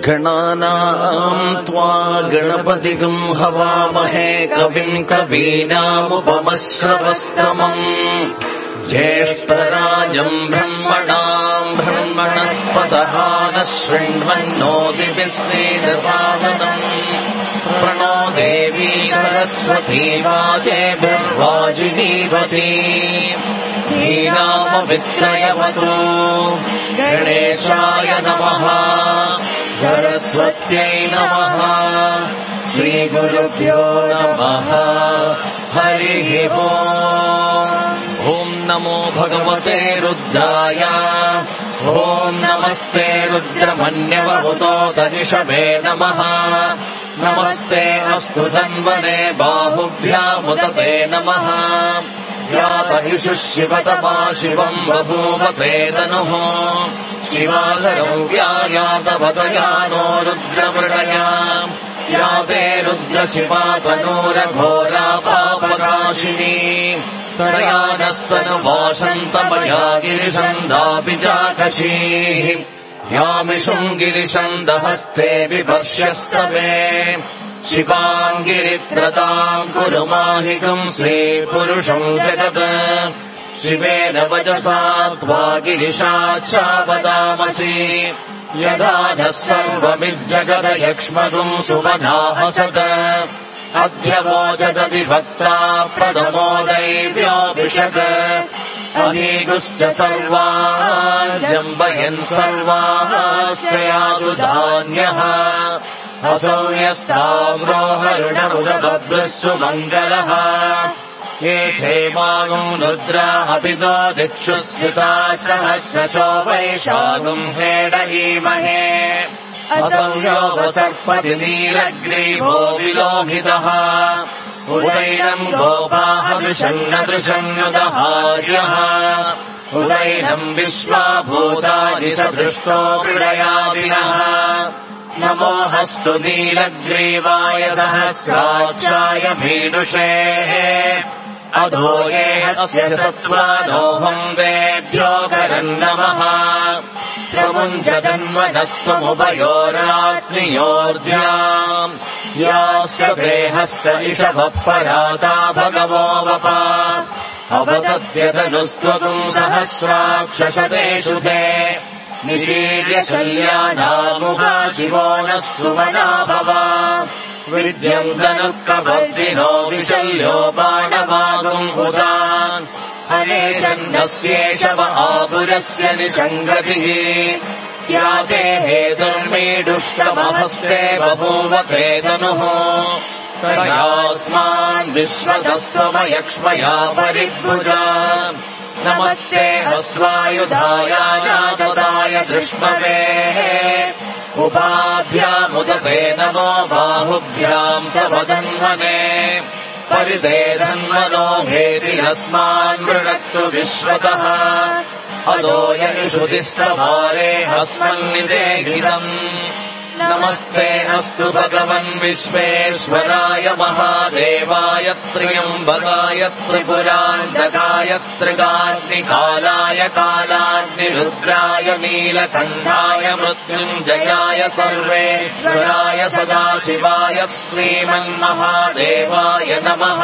गणानाम् त्वा गणपतिगम् हवामहे कविम् कवीनामुपमश्रवस्तमम् ज्येष्ठराजम् ब्रह्मणाम् ब्रह्मणस्पतः नः शृण्वन्नोतिभिः सीदसादनम् प्रणो देवी सरस्वती वाजेभिर्वाजिनीवती धीनामवित्रयवतु गणेशाय नमः सरस्वत्यै नमः श्रीगुरुभ्यो नमः हरिः ॐ नमो भगवते रुद्राय ॐ नमस्ते रुद्रमन्यवहुतोतरिषभे नमः नमस्ते अस्तु धन्वने बाहुभ्यामुदते नमः यातहिषुः शिवतमा शिवम् बभूवते तनुः शिवालयौ व्यायातवदयानो रुद्रमृगया याते रुद्रशिवा तनूरघोरा पापनाशिनी तयानस्तनुवासन्तमया गिरिशन्दापि चाकशीः यामिषुम् गिरिशन्दहस्ते विभर्ष्यस्तवे शिवाम् गिरित्रताम् कुरु माहिकम् श्रीपुरुषम् जगत् शिवेन वजसा त्वा गिरिशाच्छावदामसि यदा नः सर्वमिज्जगदयक्ष्मगुम् सुवनाहसत् अध्यवोचदति भक्ता प्रथमो दैव्योऽभिषक् अनीगुश्च सर्वाजम्बयन् सर्वाश्च यातु धान्यः असौ यस्ताम्रोहरुणमुदबभ्रस्सु मङ्गलः ये क्षेमागुम् रुद्रा अपि नो दिक्षु स्थिताः सहस्रशो वैशागुम् हेडहीमहे असौ यो वसर्पति नीलग्रीवो विलोहितः उदैनम् गोपाहदृशम् न दृशन्युदहार्यः उदैनम् विश्वाभूतानि सदृष्टो मृडयादिनः नमो हस्तु नीलग्रीवाय सहस्राक्षाय भीडुषेः अधो ये अस्य सत्त्वादोऽहम् वेभ्यो करम् नमः प्रमुञ्चतन्वनस्त्वमुभयोरात्मियोर्ज्याम् यास्य हस्त इषवः पराता भगवो वपा अवतद्यतनुस्त्वम् सहस्राक्षशतेषु ते निशीर्य शल्यानामुहा शिवो नः सुमना भव विद्यम् धनुःकभद्रिनो विशल्यो बाणवागुम् हुतान् हरेशन्नस्येषव आपुरस्य निसङ्गतिः याते हेतुर्मीडुष्टमहस्ते बभूवते तनुः तयास्मान् विश्वतस्त्वमयक्ष्मया परिभुजा नमस्ते हस्त्वायुधाय दृष्मवेः उपाभ्यामुदते नमो बाहुभ्याम् तव धन्वने परिते धन्वनो भेति अस्मान् मृणक्तु विश्वतः अदो यनिषुतिस्तभारे हस्मन्निदेहितम् नमस्ते अस्तु भगवन् विश्वेश्वराय महादेवाय त्र्यम्बकाय त्रिपुरान्तकाय त्रिकाग्निकालाय कालाग्निरुद्राय नीलकण्ठाय मृत्युञ्जयाय सर्वेश्वराय सदाशिवाय श्रीमन्महादेवाय नमः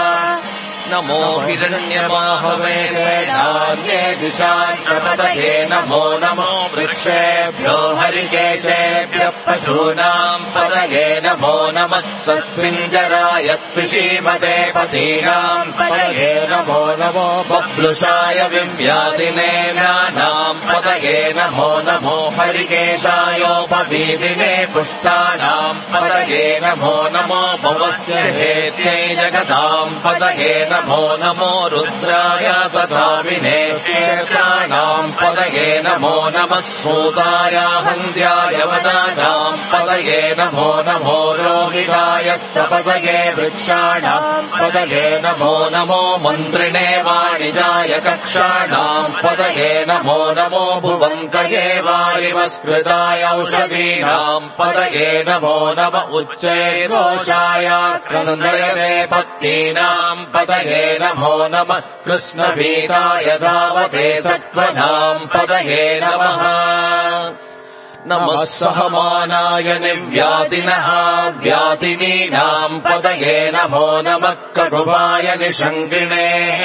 नमो हिरण्यबाहवे धान्ये दिशान्नपतये नमो नमो वृक्षेभ्यो हरिकेशेभ्यः पशूनाम् पतये नमो नमः सस्मिञ्जराय त्विषीमते पतीनाम् पतये नमो नमो बभ्लुषाय विव्यादिने नानाम् पतये नमो नमो हरिकेशायोपवीदिने पुष्टानाम् पतये नमो नमो भवस्य हेत्यै जगताम् पतये नमो नमो रुद्राय तथा विनेशेषाणाम् पतये नमो नमः सूताय हन्त्याय वदानाम् पतये नमो नमो रोहितायस्तपतये वृक्षाणाम् पतये नमो नमो मन्त्रिणे वाणिजाय कक्षाणाम् पतये नमो नमो भुवन्तये वारिवस्कृताय औषधीनाम् पतये नमो नम उच्चैरोषाय क्रन्दयते पत्नीनाम् पतये नमो नमः कृष्णवीराय धावते सत्त्वनाम् पतये नमः नमः सहमानाय निव्यातिनः व्यातिनीनाम् पदये नमो नमः ककुवाय निषङ्गिणे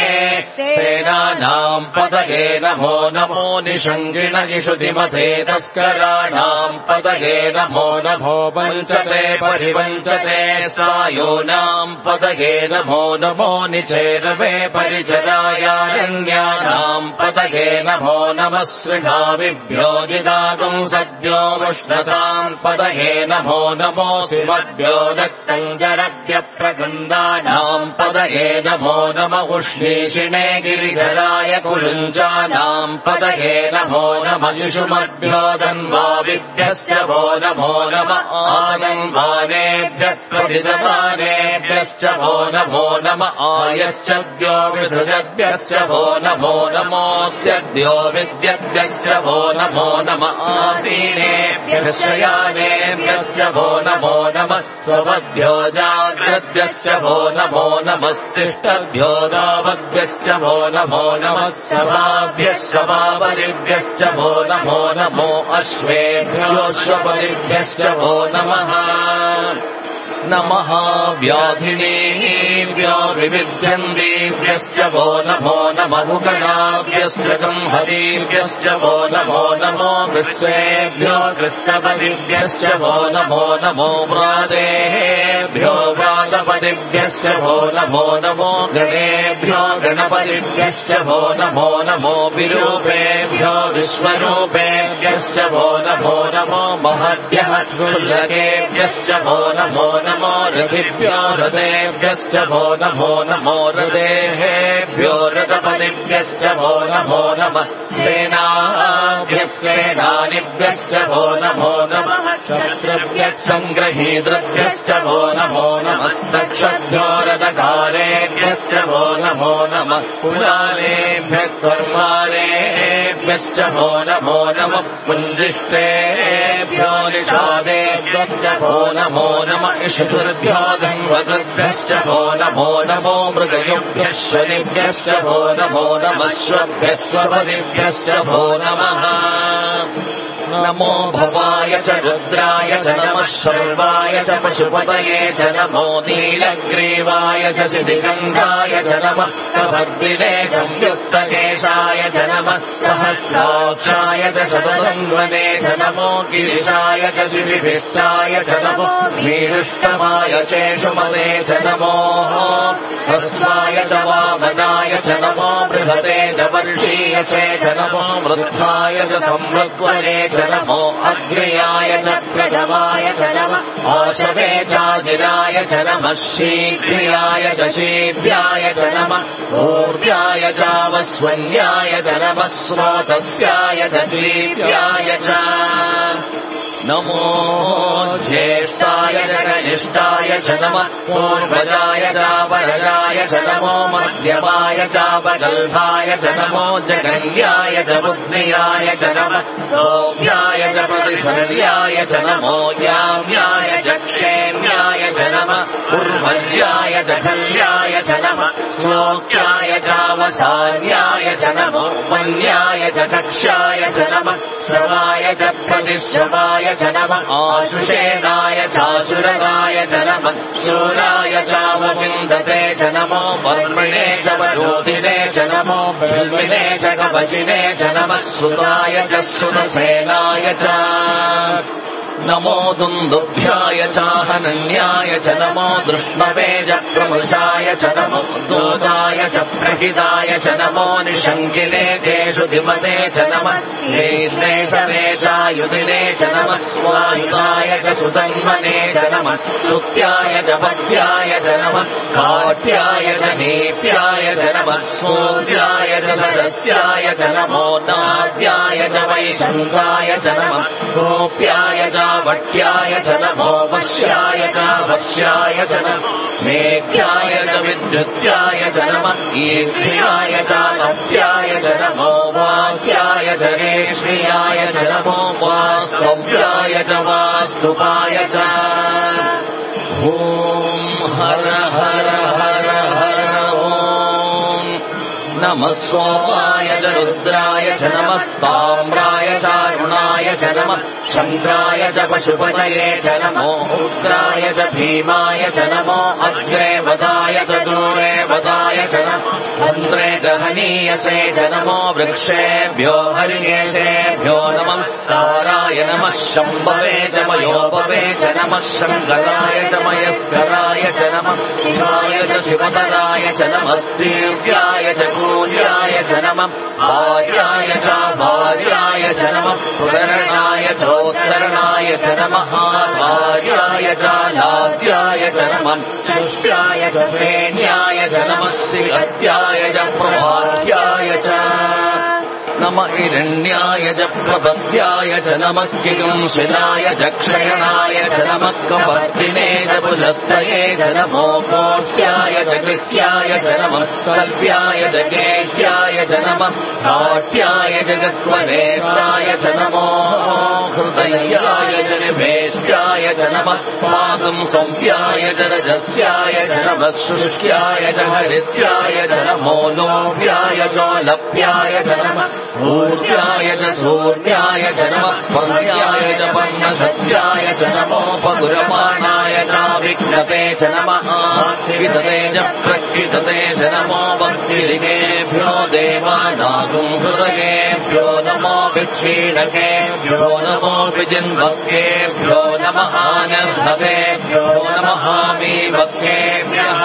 सेनानाम् पदये नमो नमो निषङ्गिण इषुतिमते तस्कराणाम् पदये नमो नमो वञ्चते परिवञ्चते सायोनाम् पदये नमो नमो निचेरवे परिचरायारण्यानाम् पदये नमो नमः सृगाविभ्यो जिदागुम् सद्यो मुष्णताम् पदये नमो नमो शिवभ्यो दत्तञ्जरभ्यप्रगन्दानाम् पदये नमो नम उष्णीषिणे गिरिधराय कुरुञ्जानाम् पदये नमो नम युषुमभ्यो धन्वाविभ्यश्च वो नमो नम आदन्वानेभ्यः प्रभिदमानेभ्यश्च वो नमो नम आयश्चद्यो विसृजद्भ्यश्च वो नमो नमोऽस्यद्यो विद्यद्भ्यश्च वो नमो नम आसीनेभ्यश्च यानेभ्यश्च वो नमो नमः स्वभ्यो जाग्रद्भ्यश्च वो नमो नमश्चिष्टभ्यो दावद्भ्यश्च वो नमो नमः शवाभ्यः शवावलिभ्यश्च वो नमो नमो अश्वेभ्योऽश्वपलिभ्यश्च वो नमः नमः व्याधिनीभ्यो विविध्यन्दीभ्यश्च वो नमो नमहुगणाभ्यस्त्रगम् हरीभ्यश्च वो नमो नमो कृत्सेभ्यो कृत्सपदिभ्यश्च वो नमो नमो व्रातेभ्यो व्रातपदिभ्यश्च वो नमो नमो गणेभ्यो गणपतिभ्यश्च वो नमो नमो विरूपेभ्यो विश्वरूपेभ्यश्च वो नमो नमो महद्भ्यः क्षुल्लकेभ्यश्च वो नमो नमो रथिभ्यो रथेभ्यश्च वो नमो नमो रथेभ्यो रथपतिभ्यश्च वो नमो नमः सेनाभ्यः सेनानिभ्यश्च वो नमो नमः शत्रुभ्यः सङ्ग्रहीतृभ्यश्च वो नमो नमस्तक्षभ्यो रथकारेभ्यश्च वो नमो नमः कुलालेभ्यः कर्मालेभ्यश्च वो नमो नमः पुञ्जिष्टेभ्यो निषादेभ्यश्च वो नमो नमः इषुभ्यो गङ्गभ्यश्च वो नमो नमो मृगयुभ्यः शनिभ्यश्च वो नमो नमः श्वभ्यश्वपदिभ्यश्च वो नमः नमो भवाय च रुद्राय च नमः शर्वाय च पशुपतये च नमो नीलग्रीवाय च सिद्धिगन्धाय च नमः कभद्विने संयुक्तकेशाय च नमः सहस्राक्षाय च शतधन्वने च नमो गिरिशाय च शिविभिष्टाय च नमो मीरुष्टमाय चेषुमने च नमो ह्रस्वाय च वामनाय च नमो बृहते च वर्षीय च नमो वृद्धाय च संवृत्वने च नमो अग्र्याय च प्रथमाय च नमः आशवे चाजिराय च नमः शीघ्र्याय च शीभ्याय च नमः ऊर्ध्याय चावस्वन्याय च नमः स्रोतस्याय च द्वीप्याय च नमो ज्येष्ठाय च कनिष्ठाय च नमः पूर्वजाय चापरजाय च नमो मध्यमाय चापगल्भाय च नमो जगन्याय च बुद्ध्याय च नमः सौभ्याय च प्रतिशल्याय च नमो याम्याय च क्षेम्याय च नमः उर्वर्याय च कल्याय च नमः श्लोक्याय चावसान्याय च नमो वन्याय च कक्ष्याय च नमः श्रवाय च प्रतिश्रवाय च नमः आशुषेणाय चाशुरगाय च नमः शूराय चावविन्दते च नमो वर्मिणे च वरोधिने च नमो बिल्विने च कवचिने च नमः सुताय च सुरसेनाय च नमो दुन्दुभ्याय चाहनन्याय च नमो दृष्णवे च प्रमृषाय च नमो दूताय च प्रहिताय च नमो निषङ्गिने चेषु धिमते च नमः श्लेषवे चायुधिने च नमः स्वायुधाय च सुतन्वने च नमः सुत्याय च पद्याय च नमः काट्याय च नीप्याय च नमः सूर्याय च सदस्याय च नमो नाद्याय च वैशन्ताय च नमः गोप्याय च वट्याय च नमो वश्याय च वश्याय च नमो मेघ्याय च विद्युत्याय च नमः ईर्ष्याय च नव्याय च नमो वाक्याय च रेष्म्याय च नमो वास्तव्याय च वास्तुपाय च ॐ हर हर हर हर ॐ नमः सोमाय च रुद्राय च नमः ताम्राय चारुणाय च नमः शङ्काय च पशुपतये च नमो रुद्राय च भीमाय च नमो अग्रे वदाय च दूरे वदाय च नमो तन्त्रे च हनीयसे च नमो वृक्षेभ्यो हरिकेशेभ्यो नमः ताराय नमः शम्भवे च मयोपवे च नमः शङ्कराय च मयस्कराय च नमः शिवाय च शिवतराय च नमस्तीव्याय च कूल्याय च नमः आर्याय च भार्याय च नमः पुररणाय चोत्तरणाय च नमः भार्याय च लाद्याय च नमः चुष्ट्याय च प्रेण्याय च नमः श्रीहत्याय च प्रभार्याय च नम हिरण्याय च प्रपद्याय च नमः किगंशिलाय च क्षयणाय च नमः कपर्दिने च पुलस्तये च नमो कोट्याय च कृत्याय च नमः कल्प्याय च केत्याय च नमः काट्याय च गत्वनेत्राय च नमो हृदयाय च निभेष्ट्याय च नमः पादं संव्याय च रजस्याय च नमः शुष्क्याय च हरित्याय च नमो लोभ्याय चोलभ्याय च नमः ऊर्ध्याय च सूर्याय च नमः पर्याय च पर्णसत्याय च नमो पगुरमाणाय च विघ्नते च नमः विदते च प्रकृतते च नमो भक्तिरिकेभ्यो देवानागुं हृदयेभ्यो नमो विक्षीणकेभ्यो नमो विजिन्भक्तेभ्यो नमः नर्हतेभ्यो नमः मीभक्तेभ्यः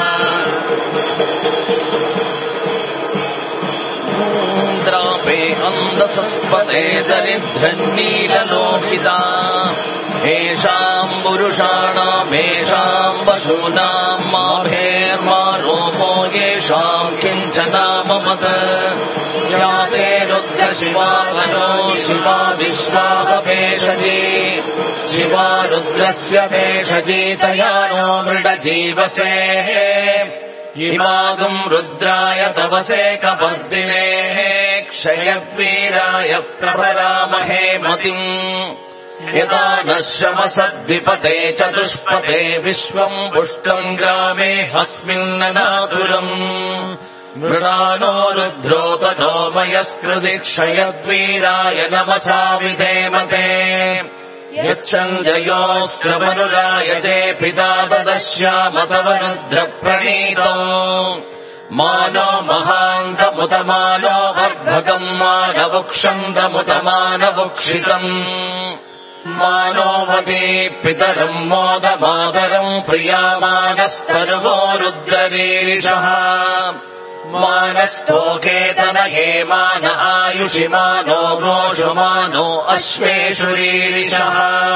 द्रापे अन्धसस्पते दरिद्रन्नीललोहिता येषाम् पुरुषाणामेषाम् पशूनाम् माभेर्मा रोपो येषाम् किञ्चनाममत या ते रुद्रशिवावनो शिवा विश्वाभेषजी शिवा रुद्रस्य भेषजी तया नो मृडजीवसेः इमागम् रुद्राय तवसे कपर्दिने क्षयद्वीराय प्रभरामहे मतिम् यदा न श्रमसद्विपते चतुष्पते विश्वम् पुष्टम् ग्रामे हस्मिन्ननातुरम् मृडानो रुद्रोतनो मयस्कृति क्षयद्वीराय नमसा विधेमते यच्छञ्जयोश्च चे पिता ददश्याम तव रुद्रप्रणीतो मानो महान्तमुतमानो वर्धकम् मानवुक्षन्तमुतमानवुक्षितम् मानोवती पितरम् मोदमातरम् प्रियामानस्तर्वो रुद्रवीरिषः मानस्थोकेतन हेमान आयुषिमानो गोषुमानो अश्वेषुरीरिषः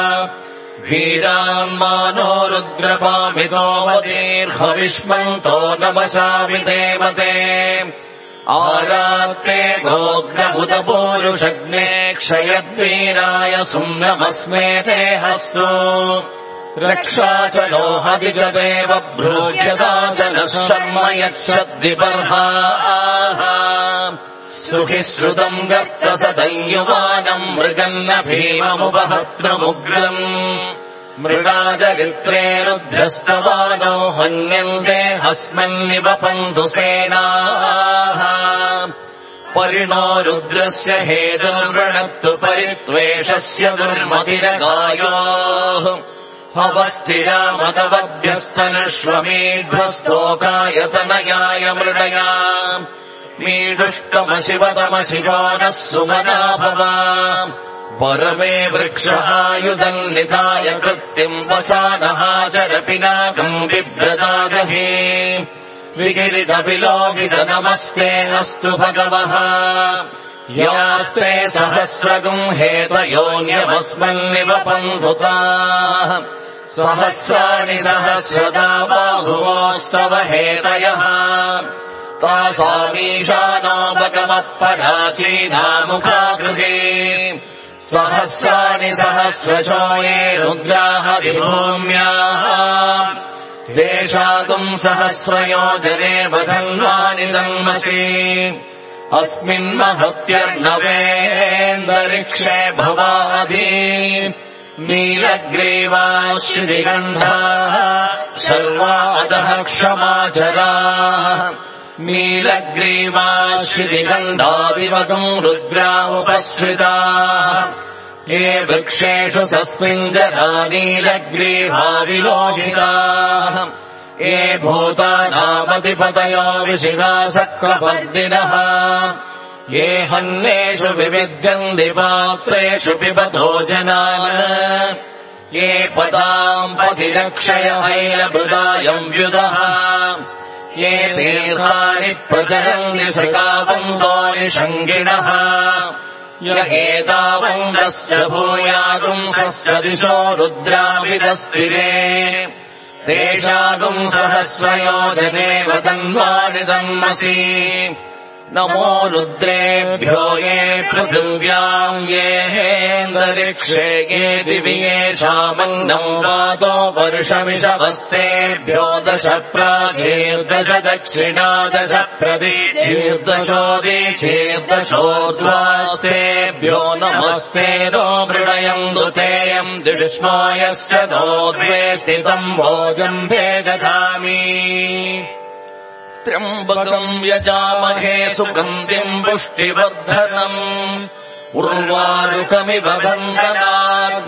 वीरान्मानो रुद्रपामितो वदीर्हविष्मन्तो नमसा विधेमते आरात्ते गोग्नहुतपूरुषग्ने क्षयद्वीराय सुम्नमस्मेते हस्तो रक्षा च लोहति च देव भ्रूयता च नः शर्म यच्छद्विपर्हाः सुखि श्रुतम् गर्तसदञ्युवानम् मृगन्न भीममुपहत्रमुग्रम् मृगाजरित्रे रुद्रस्तवानो हन्यन्ते हस्मन्निव पन्तु सेनाः परिणो रुद्रस्य हेतुर्वृणत्तु परित्वेषस्य दुर्मतिरगायोः हवस्तिरामदवभ्यस्तनुष्वमीढ्वस्तोकायतनयाय मृडया मीडुष्टमशिवतमशिवो नः सुमना भवा परमे वृक्षायुधम् निधाय कृत्तिम् वसानहाचरपिनाकम् बिभ्रदागहे विगिरितविलोकित नमस्ते अस्तु भगवः यास्ते सहस्रगुम् हेतयोन्यमस्मन्निव पन्थुताः सहस्राणि सहस्रदा बाहुवोस्तव हेतयः तासामीशानोपगमत्पराचीनामुखाकृते सहस्राणि सहस्रशो ये रुद्राः विभूम्याः देशागुम् सहस्रयोजने वधन्वानि तन्मसि अस्मिन्महत्यर्नवेन्दरिक्षे भवाधि नीलग्रीवाश्रिगन्धाः सर्वा अधः क्षमाचराः नीलग्रीवाश्रिगन्धादिवगम् रुद्रा उपस्थिताः ये वृक्षेषु सस्मिञ्जरानीलग्रीवा विलोहिताः ये भूतानामधिपतयो विशिखासक्रपर्दिनः ये हन्नेषु विविध्यन्ति पात्रेषु पिबतो जनान् ये पदाम् पतिरक्षय ऐलभृदायम् व्युदः ये तीर्थानि प्रचरन्ति सकावन्तानि शङ्गिणः य एतावन्तश्च भूयागुंसश्च दिशो रुद्राविदस्तिरे तेषागुम् सहस्रयोजनेव तन्वानि तन्मसि नमो रुद्रेभ्यो ये पृथिव्याम् येऽन्तरिक्षे ये दिवि येषामन्नम् वातो वर्षमिषवस्तेभ्यो 10 प्राचीर्दश दक्षिणा 10 प्रदीचीर्दशोदीचीर्दशोर्ध्वास्तेभ्यो नमस्ते नो मृडयन्तु तेयम् दिष्मोयश्च दोद्वे स्थितम् भोजम् भेदधामि त्र्यम्बकम् यजामहे सुगन्धिम् पुष्टिवर्धनम् उर्वारुकमिव बन्धनात्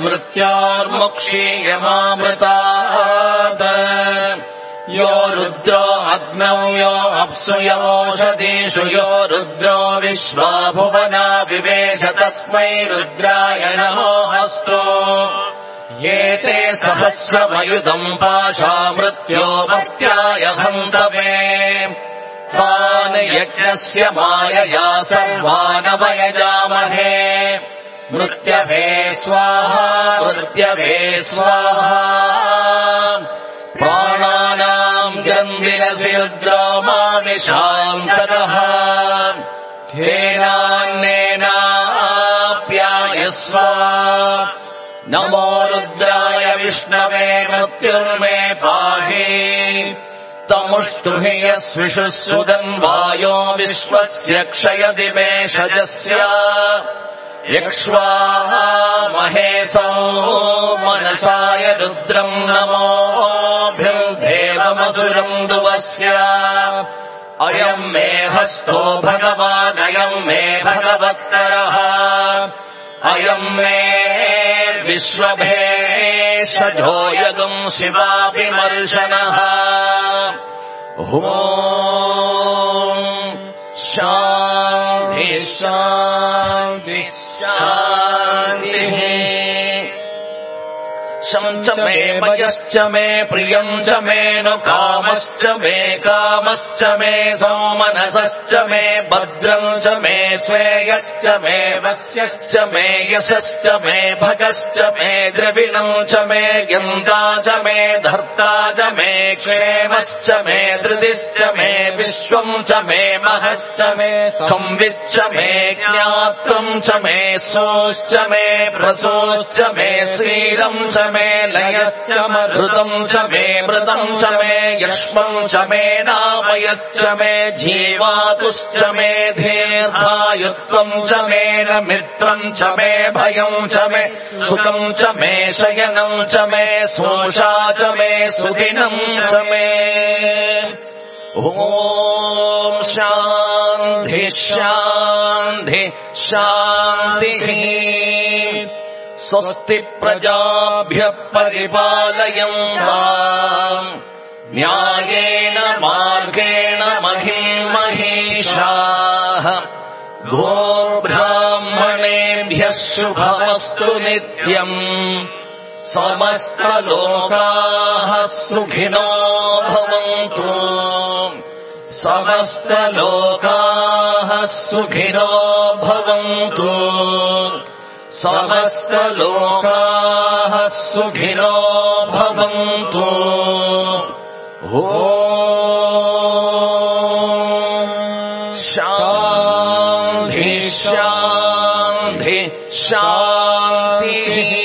मृत्योर्मुक्षीयमामृतात् यो रुद्रो अग्नौ यो अप्सु योषधीषु यो रुद्रो विश्वा भुवना विवेश तस्मै रुद्राय नमोऽस्तु ये ते सहस्रमयुधम् पाशा मृत्योपत्याय हन्तवे तान् यज्ञस्य मायया सर्वानवयजामहे मृत्यभे स्वाहा मृत्यभे स्वाहा प्राणानाम् ग्रन्थिरसि रुद्रोमाविशान्ततः धेनान्नेनाप्यायस्व नमो रुद्राय विष्णवे मृत्युर्मे पाहि तमुष्टुहि यस्विषुः सुदन्वायो विश्वस्य क्षयति मेषजस्य यक्ष्वामहेसौ मनसाय रुद्रम् नमोऽभिर्देवमसुरम् दुवस्य अयम् मे हस्तो भगवानयम् मे भगवत्करः अयम् मे विश्वभेषजो यदुम् शिवाभिमर्शनः ॐ शान्ति शान्ति शान्तिः शंच मे मयश्च मे प्रियम् च मे नु कामश्च मे कामश्च मे सौमनसश्च मे भद्रम् च मे श्रेयश्च मे वस्यश्च मे यशश्च मे भगश्च मे द्रविणम् च मे यन्ता च मे धर्ता च मे क्षेमश्च मे धृतिश्च मे विश्वम् च मे महश्च मे संविच्च मे ज्ञात्रम् च मे सोश्च मे प्रसोश्च मे श्रीरम् च मे लयश्च मृतम् च मे मृतम् च मे यक्ष्मम् च मे नामयश्च मे जीवातुश्च मे दीर्घायुत्वम् च मे मित्रम् च मे भयम् च मे सुखम् च मे शयनम् च मे सोषा च मे सुदिनम् च मे ॐ शान्ति शान्ति शान्तिः स्वस्ति प्रजाभ्यः परिपालयन्ताम् न्यायेन मार्गेण महिषाः गोब्राह्मणेभ्यः शुभमस्तु नित्यम् समस्तलोकाः सुखिनो भवन्तु समस्तलोकाः सुखिनो भवन्तु समस्तलोकाः सुखिनो भवन्तु ॐ शान्ति शान्ति शान्तिः